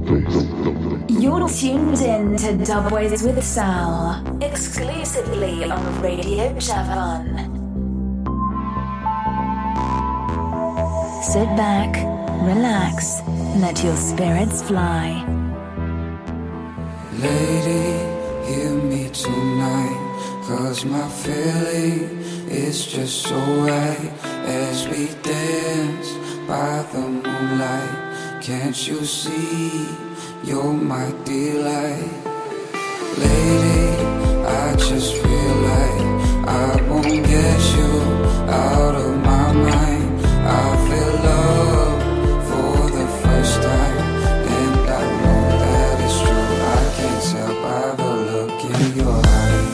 You're tuned in to Dubways with Sal, exclusively on Radio Javan. Sit back, relax, let your spirits fly. Lady, hear me tonight, 'cause my feeling is just so right as we dance by the moonlight. Can't you see you're my delight? Lady, I just feel like I won't get you out of my mind. I feel love for the first time, and I know that it's true. I can't tell by the look in your eyes.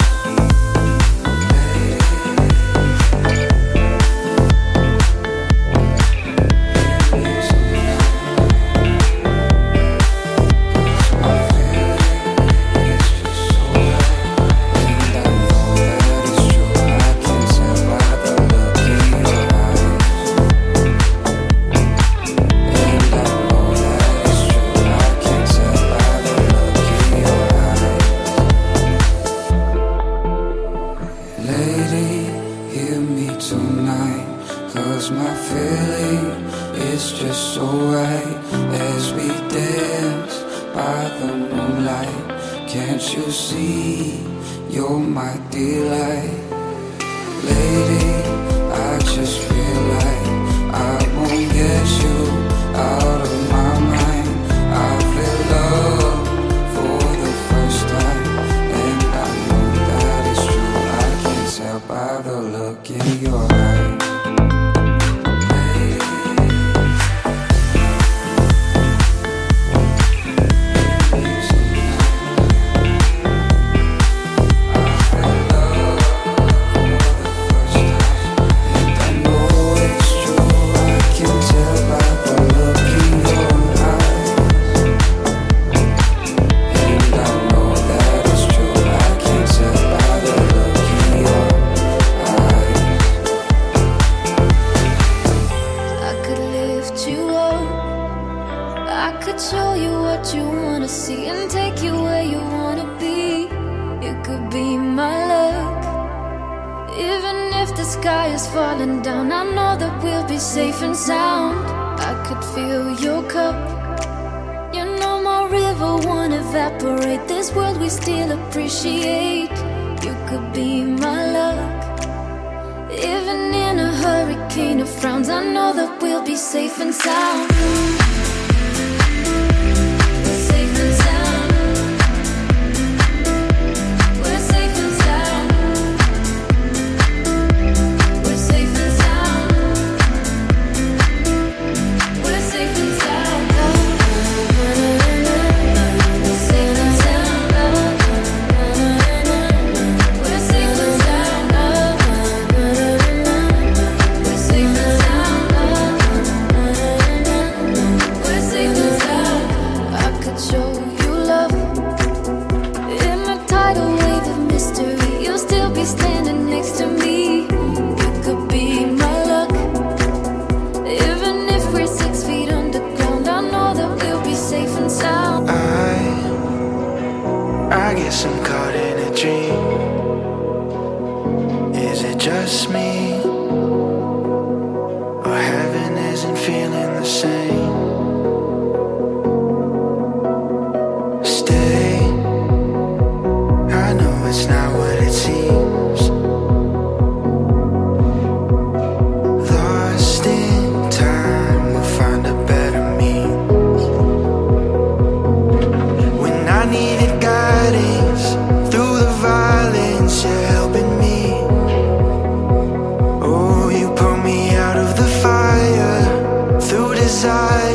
Desire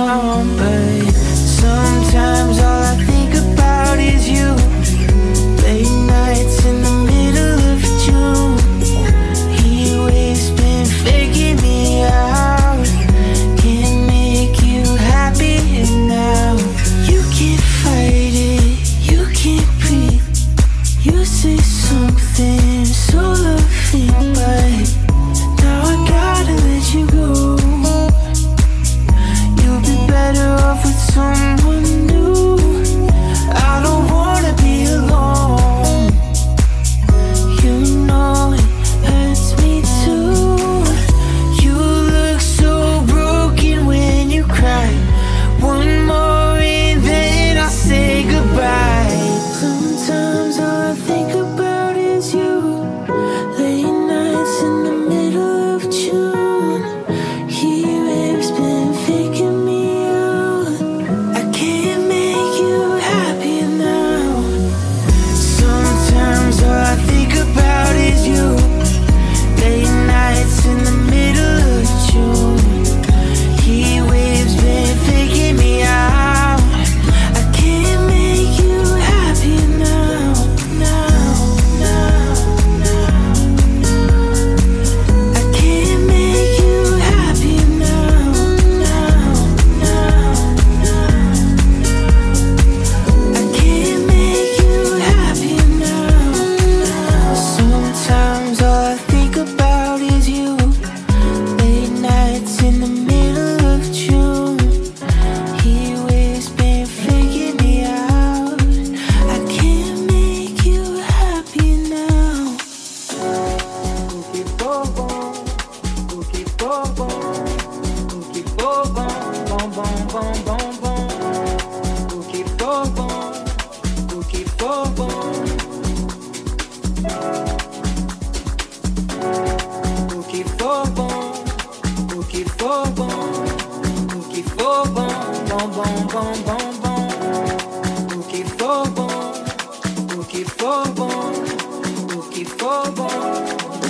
around, but sometimes all I think about is you. Late nights in the middle of June, heat waves been faking me out. Can't make you happy now. You can't fight it, you can't breathe. You say something so loving, but now I gotta let you go. You'll be better off with someone new. I don't wanna be alone. You know it hurts me too. You look so broken when you cry. One more and then I'll say goodbye. Sometimes all I think about is you. Late nights in the middle of June, heat waves been faking me out. I can't make you happy now. Sometimes all I think about is you. Late nights in the middle of June, heat waves been faking me out. I can't make you happy now, now, now, now. I can't make you happy now, now, now, now. I can't make you happy now. Sometimes all I think about is you. Late nights in the middle of June, heat waves been freaking me out. I can't make you happy now. Cookie bobão, cookie bobão, cookie bobão, bom bom bom bom bom. Cookie bobão, cookie bobão. Cookie bobão, cookie bobão, cookie bobão, bom bom bom bom bom. Cookie bobão, cookie bobão, cookie bobão.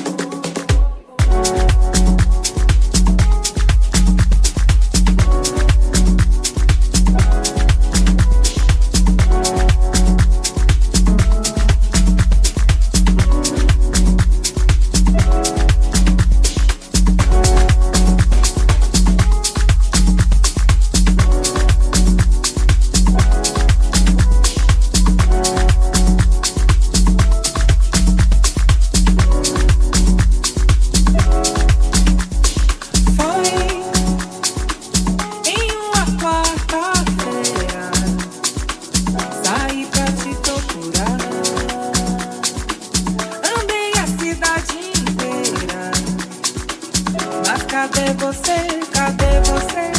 Cadê você? Cadê você?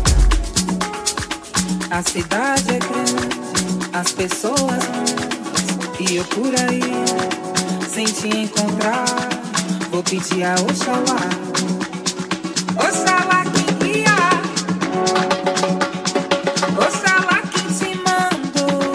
A cidade é grande, as pessoas muitas, e eu por aí, sem te encontrar, vou pedir a Oxalá. Oxalá quem guia, Oxalá quem te mandou.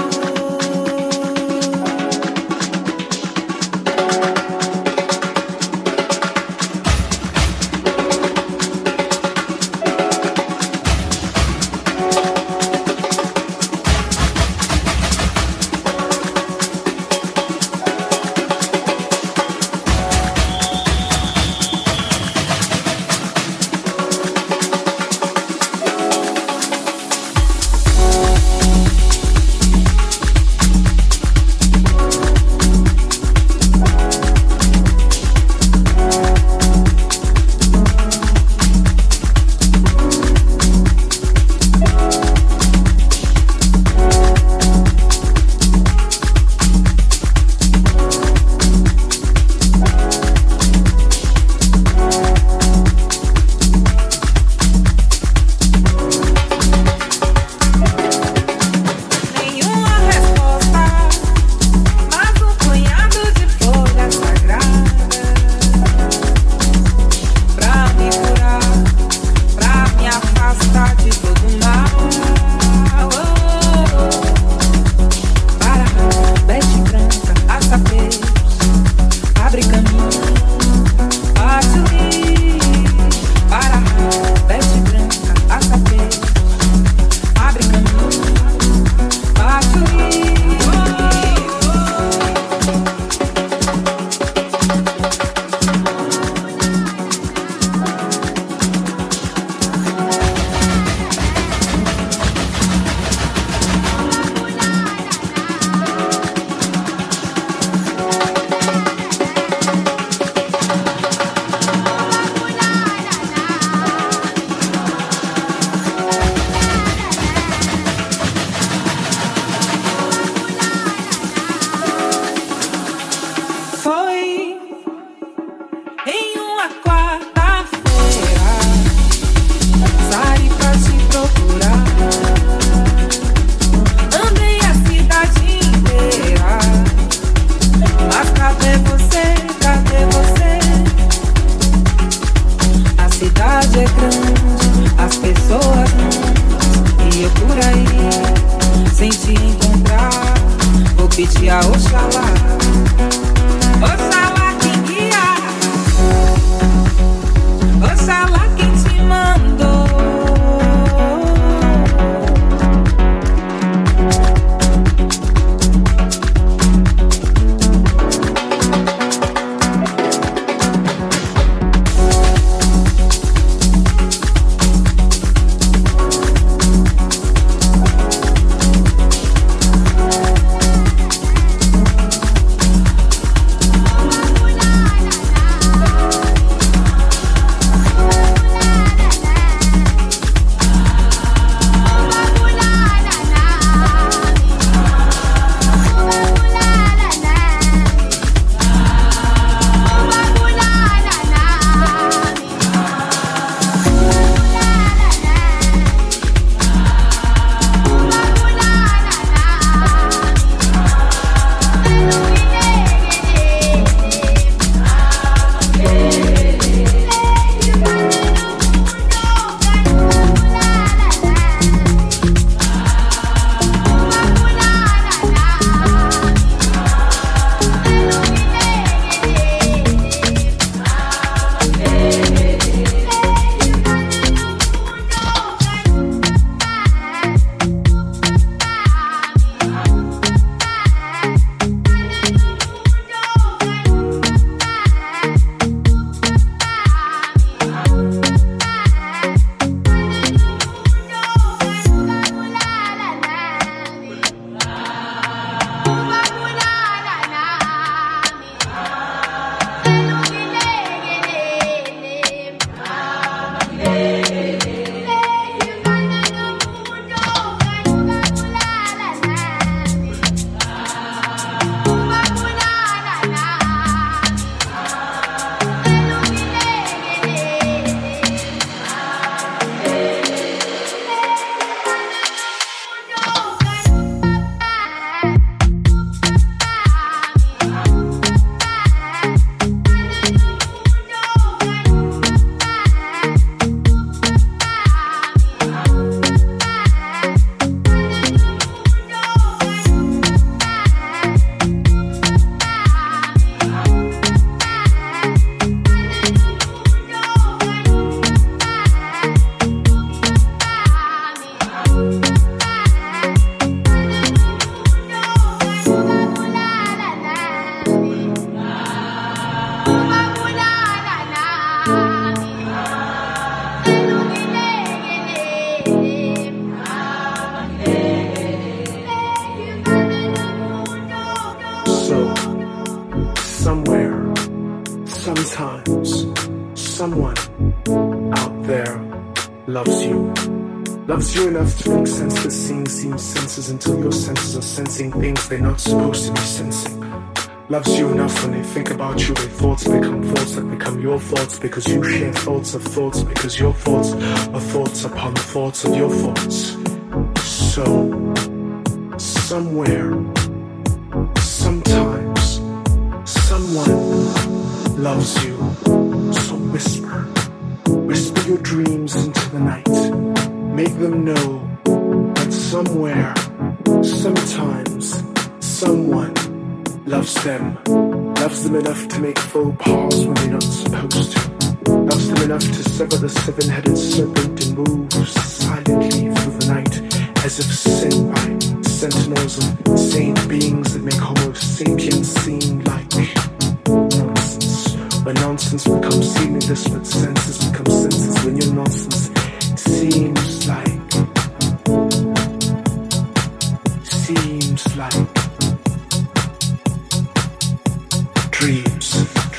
someone out there loves you enough to make sense that seeing seems senses until your senses are sensing things they're not supposed to be sensing. Loves you enough when they think about you, their thoughts become thoughts that become your thoughts because you share thoughts of thoughts because your thoughts are thoughts upon thoughts of your thoughts. So, somewhere, sometimes, someone loves you. So whisper your dreams into the night. Make them know that somewhere, sometimes, someone loves them enough to make faux pas when they're not supposed to. Loves them enough to sever the seven-headed serpent and move silently through the night as if sent by sentinels of saint beings that make Homo sapiens seem like nonsense. When nonsense becomes seemless, but senses become senses when your nonsense seems like dreams.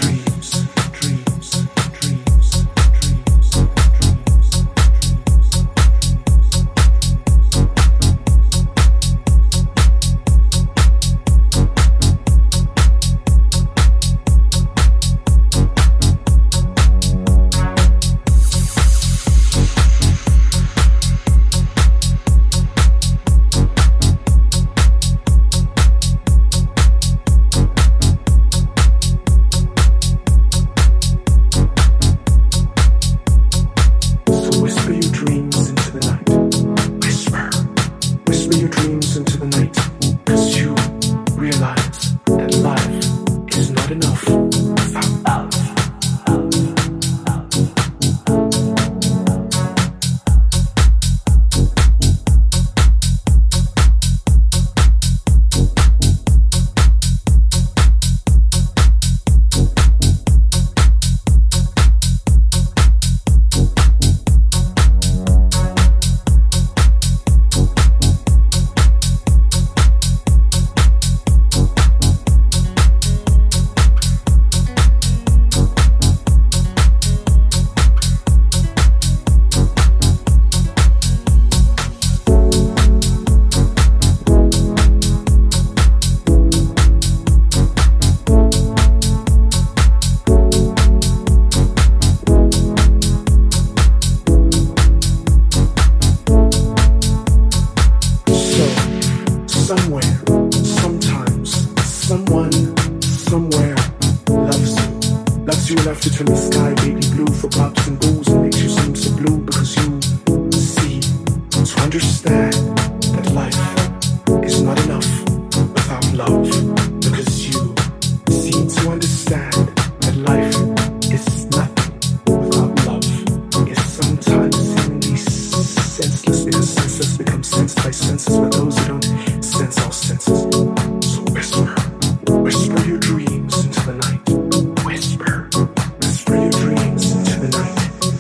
Whisper your dreams into the night. Whisper your dreams into the night.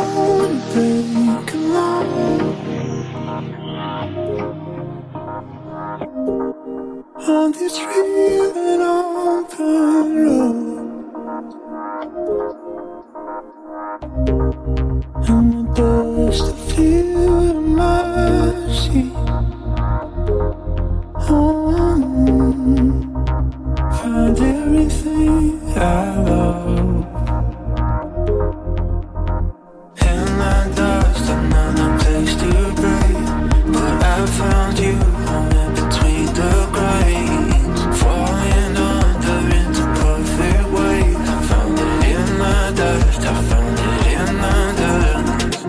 On this real and open road, and the dust of you in my seat. Find everything I love. In the dust, another place to breathe, but I found you in between the grains, falling under into perfect waves. I found it in the dust, I found it in the dust.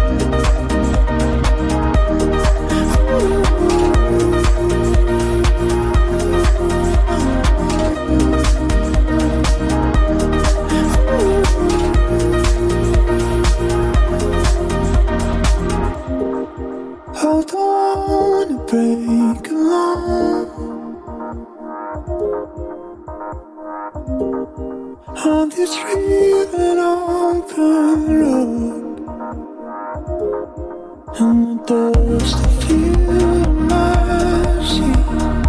I don't wanna break alone on this real and open road, and the dust of you in my seat.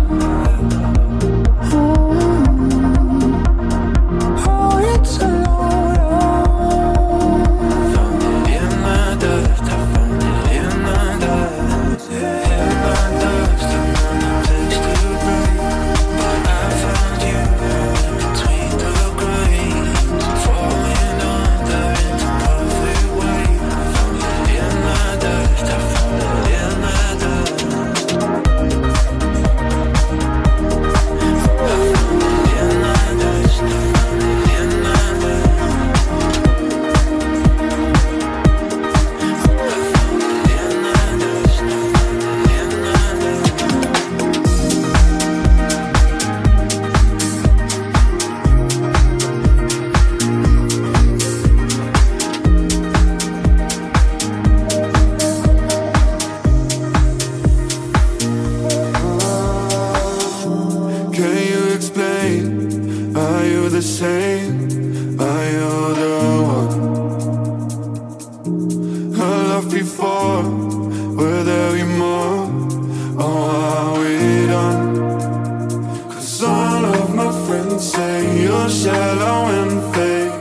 Oh, it's a long road. I found it in the dust, I found it in the dust. In the dust, another place to breathe, but I found you in between the grains, falling under into perfect waves. I found it in the dust, I found it in the dust. I found it in the dust, I found it in the dust. Can you explain? Are you the same? Are you the one I loved before? Will there be more? Or are we done? 'Cause all of my friends say you're shallow and fake,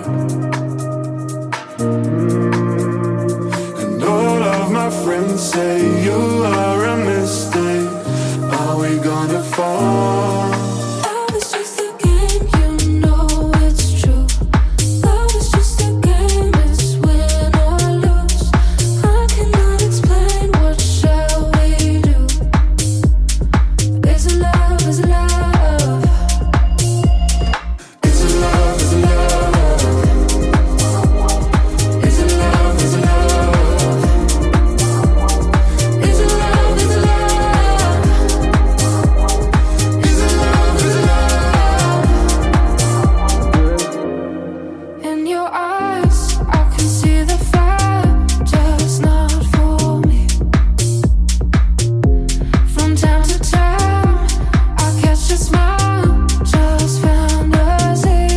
and all of my friends say you are a mistake. Are we gonna fall? Love is just a game, you know it's true. Love is just a game, it's win or lose. I cannot explain, what shall we do? Is it love, is it love? Is it love? Is it love? Is it love? Is it love? Is it love, is it love? Is it love? Is it love? In your eyes, I can see the fire, just not for me. From time to time, I catch your smile, just fantasy.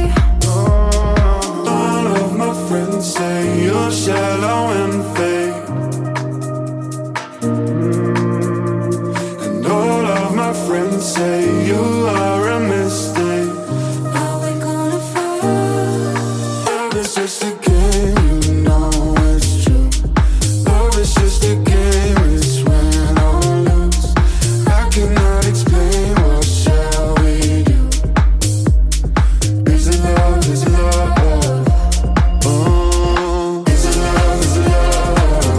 All of my friends say you're shallow and fake, and all of my friends say you are a mistake. Are we gonna fall? Love is just a game, you know it's true. Love is just a game, it's win or lose. I cannot explain, what shall we do? Is it love? Is it love? Oh, is it love? Is it love?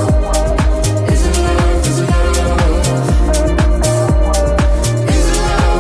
Is it love? Is it love? Is it love?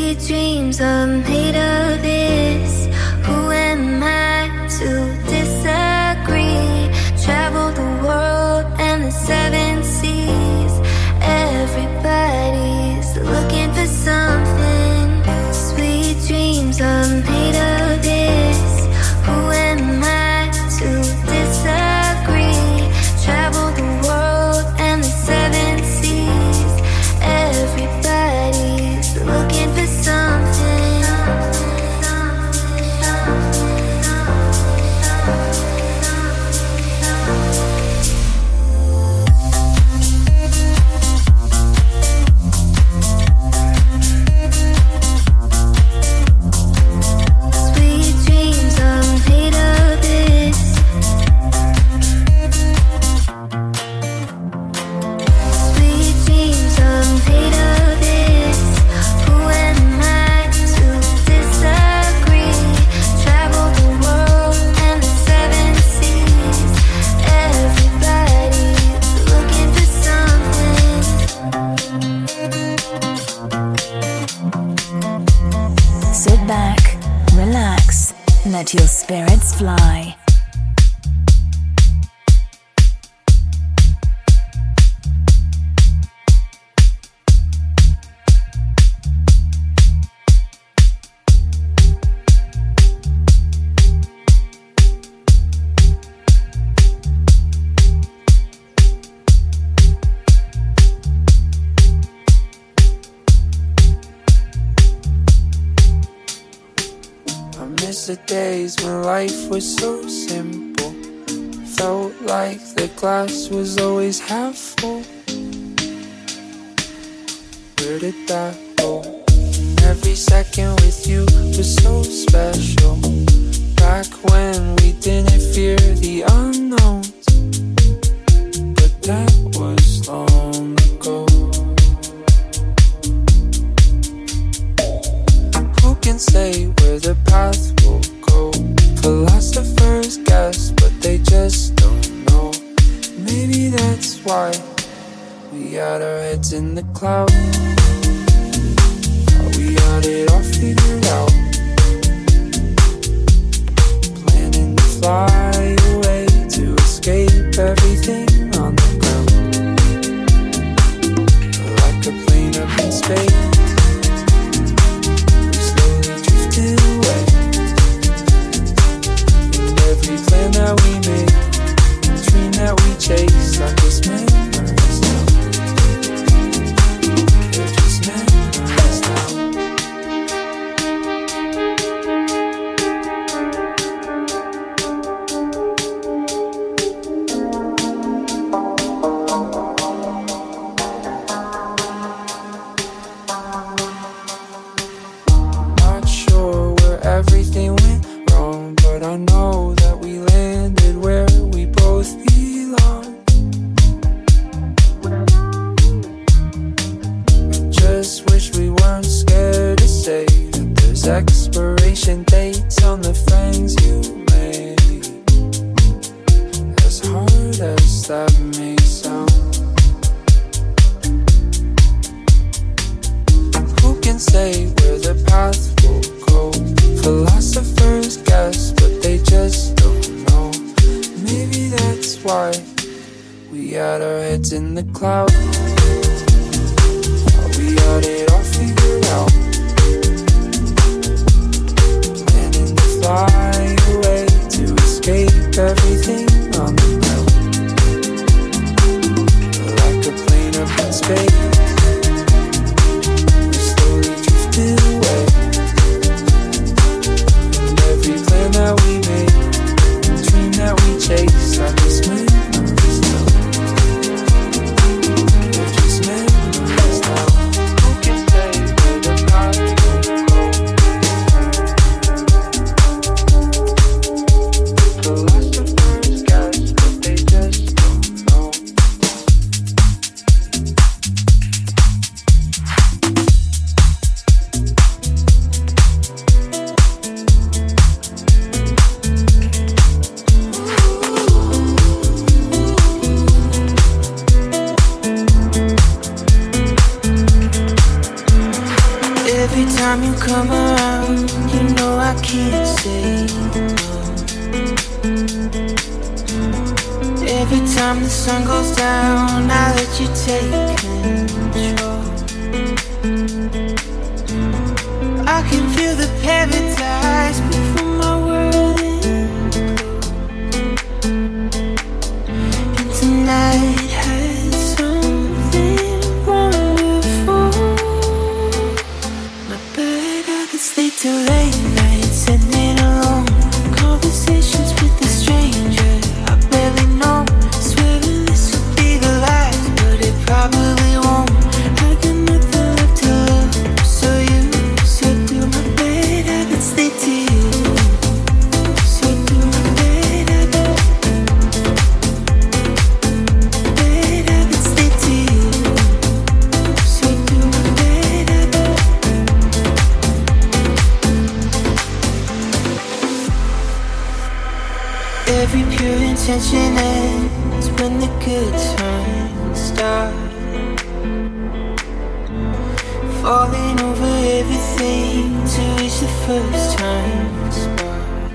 dreams are made of this. Who am I to disagree? Travel the world and the seven seas. Everybody's looking for something. Sweet dreams are made of this. Who am I to disagree? Travel the world and the seven seas. Everybody's looking for something. Sweet dreams are made of this. Sweet dreams are made of this. Who am I to disagree? Travel the world and the seven seas. Everybody's looking for something. Sit back, relax, let your spirits fly. I miss the days when life was so simple. Felt like the glass was always half full. Where did that go? And every second with you was so special. Back when we didn't fear the unknowns. But that was long ago. Who can say where the path will go? Philosophers guess, but they just don't know. Maybe that's why we got our heads in the clouds. We got it all figured out. Planning to fly away to escape everything on the ground. Like a plane up in space. Away. And every plan that we make, dream that we chase, are just memories now. They're just memories now. Not sure where everything went wrong, but I know that we landed where we both belong. I just wish we weren't scared to say that there's expiration dates on the friends you made. As hard as that may sound. Who can say where the path will go? Philosophers guess, but they just don't know. Maybe that's why we got our heads in the clouds. We got it all figured out. Planning to fly away to escape everything on the ground. Like a plane up in space. We slowly drifted away. And every plan that we made, dream that we chase, are just memories now. They're just memories now. Who can say where the path will go? Philosophers guess, but they just don't know. time you come around, you know I can't say no. Every time the sun goes down, I let you take control. I can feel the paradise before my world implodes. And tonight had something wonderful. My bad habits, stay till late nights and then alone. Conversations with a stranger I barely know. Swearing this will be the last, but it probably won't. I got nothing left to love, so you said do my bad habits, stay to you. So do my bad habits. Bad habits, stay to you. So do my bad habits. Every pure intention ends when the good times start. Falling over everything to reach the first time spot.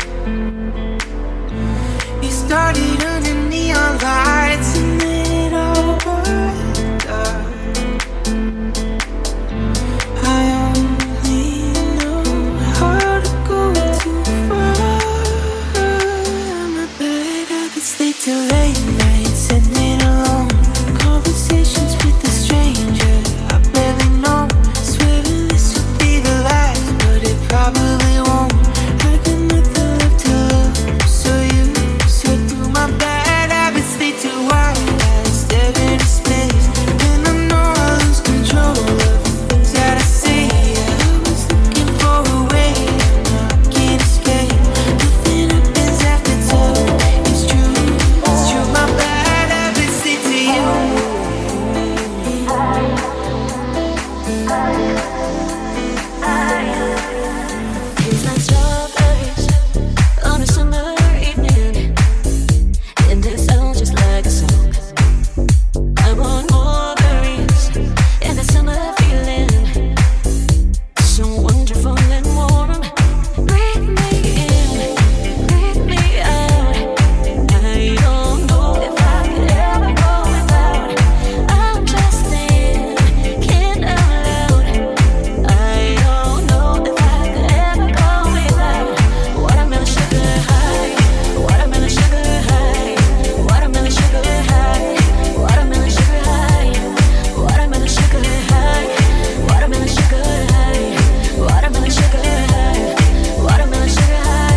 You started under neon lights and then it all got dark. I only know how to go too far. My bad habits, stay till late nights and then alone. Conversations with a stranger I barely know. Swearing this will be the last, but it probably won't. I got nothing left to love, so you said through my bad habits, stay too wide. I stare into space, and I know I lose control of the things that I say. I was looking for a way, now I can't escape. Nothing happens after two. It's true, my bad habits, stay to you. It's like strawberries on a summer evening, and it sounds just like a song. I want more berries and that summer feeling, so wonderful and warm. Breathe me in, breathe me out. I don't know if I could ever go without. I'm just thinking out loud. I don't know if I could ever go without watermelon sugar high, watermelon sugar high, watermelon sugar high, watermelon sugar high, watermelon sugar high, watermelon sugar high, watermelon sugar high, watermelon sugar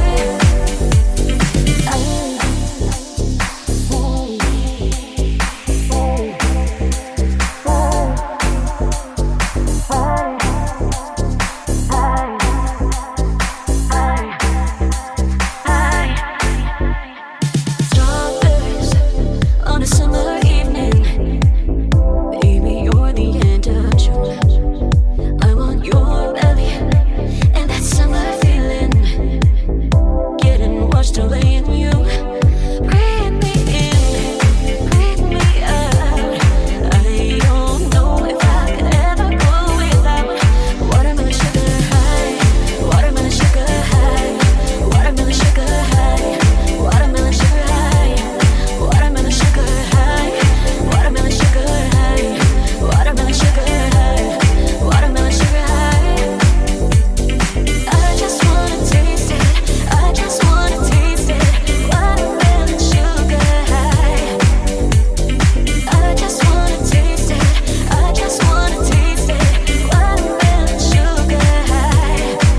strawberries on a summer evening. Baby, you're the end of June. I want your belly and that summer feeling, getting washed away in you. Breathe me in, breathe me out. I don't know if I could ever go without watermelon sugar high, watermelon sugar high, watermelon sugar high, watermelon sugar high, watermelon sugar high, watermelon sugar high, watermelon sugar high, watermelon sugar high. I just wanna taste it, I just wanna taste it, watermelon sugar high. I just wanna taste it, I just wanna taste it, watermelon sugar high.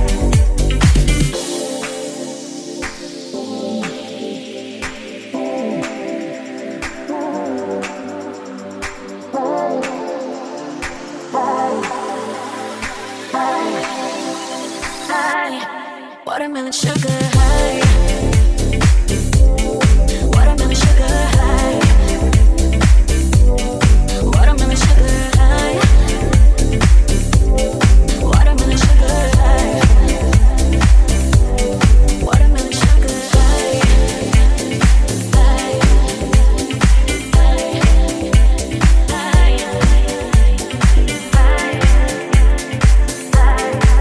Watermelon sugar high, watermelon sugar high, watermelon sugar high, watermelon sugar high, watermelon sugar high, high, high, high, high.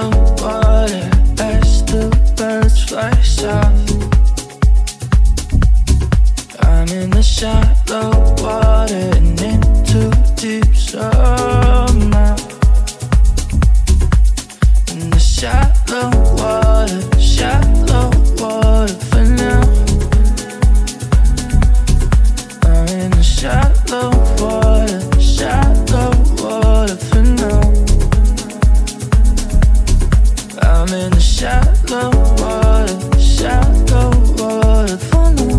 shallow water as the birds fly south. I'm in the shallow water and in too deep somehow. In the shallow water for now. I'm in the shallow water for now. I'm in the shallow water for now.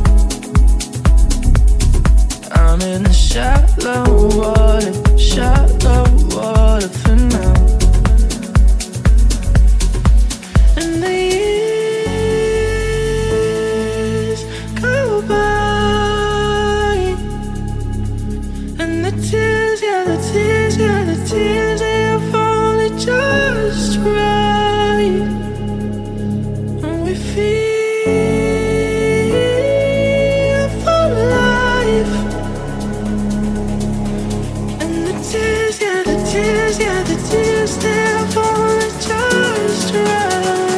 I'm in the shallow water for now. And the years go by, and the tears, they have only just right, and we feel for life. And the tears, they have only just right.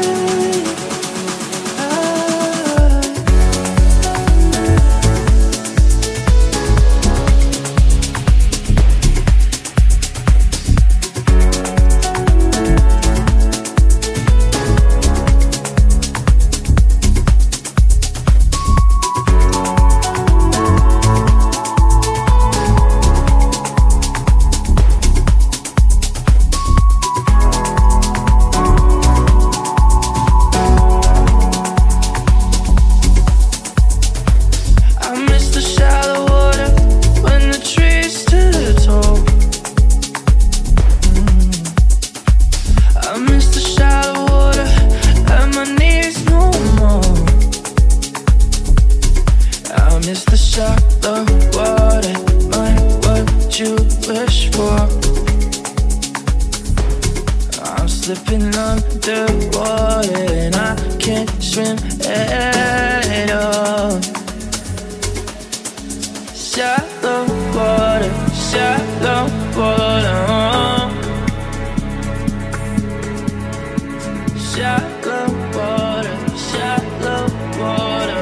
Slipping underwater and I can't swim at all. Shallow water, shallow water. Shallow water, shallow water.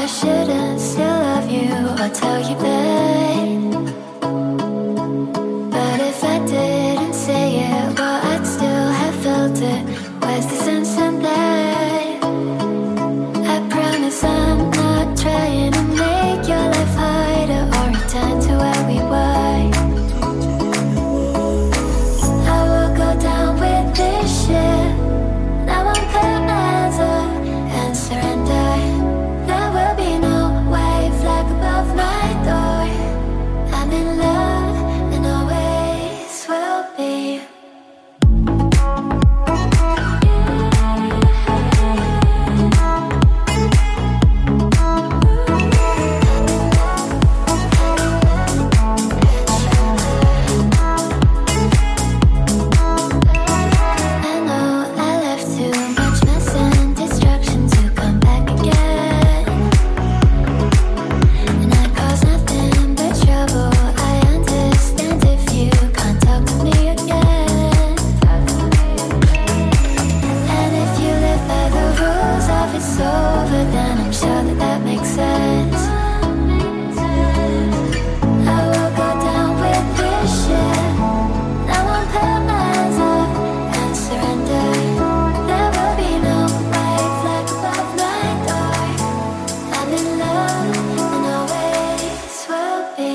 I shouldn't still love you or tell you that. But if I didn't say it, well, I'd still have felt it. Where's the sense in that? I promise I'm not trying to make your life harder or return to where we were. I will go down with this shit. Now I'm putting my hands up and surrender. There will be no white flag above my door. I'm in love and always will be. I know I left too much mess and destruction to come back again. And I caused nothing but trouble. I understand if you can't talk to me again. And if you live by the rules of it's over, then I'm sure that that makes sense. I will go down with this shit. Now I'm putting my hands up and surrender. There will be no white flag above my door. I'm in love and always will be.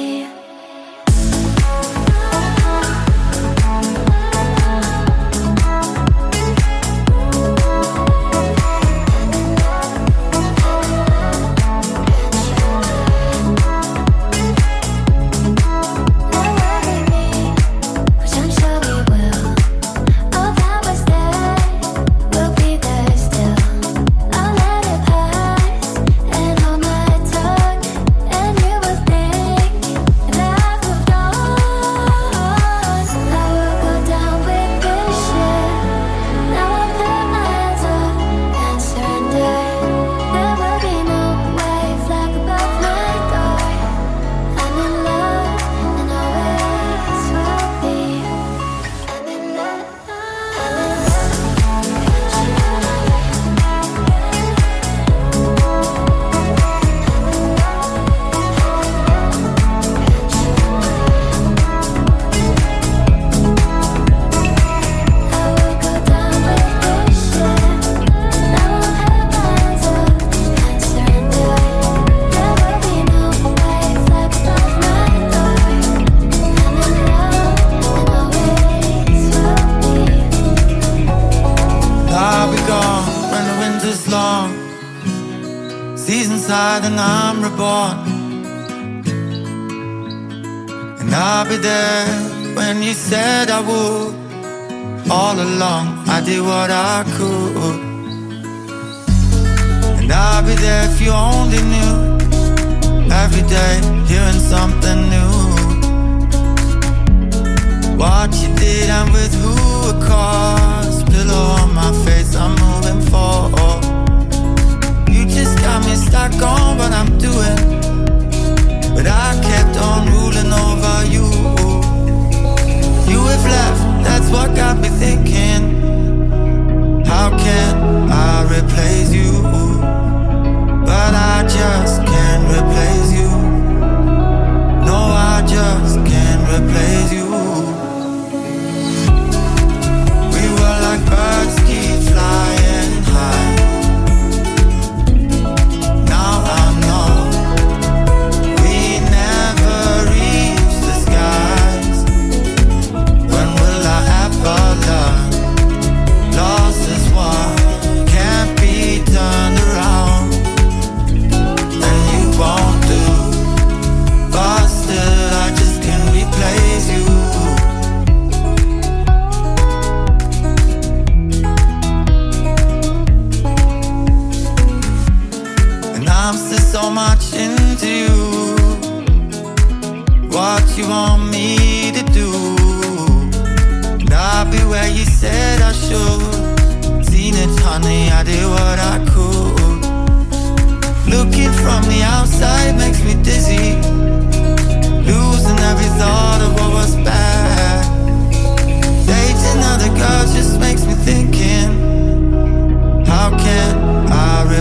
There will be me, which I'm sure we will. All that was there will be there still. I'll let it pass and hold my tongue, and you will think that I've moved on. I will go down with this shit. Now I'll put my hands up and surrender. There will be no white flag above my door. I'm in love and always will be. I'm in love. I will go down with this shit. Now I'll put my hands up and surrender. There will be no white flag above my door. I'm in love and always will be. I'll be gone when the winter's long. Season's high and I'm reborn. And I'll be there when you said I would. All along I did what I could. And I'll be there if you only knew. Every day hearing something new. What you did and with who it caused. Pillow on my face, I'm moving forward. You just got me stuck on what I'm doing, but I kept on ruling over you. You have left, that's what got me thinking. How can I replace you? But I just can't replace you. No, I just can't replace you. We were like birds, keep flying high. Now I know we never reach the skies. When will I ever learn? Lost is what can't be turned around. And you won't do. But still I just can't replace you. And I'm still so much into you. What you want me to do. And I'll be where you said I should. Seen it, honey, I did what I could. Looking from the outside makes me dizzy. Losing every thought of what was bad. Dating other girls just makes me thinking. How can I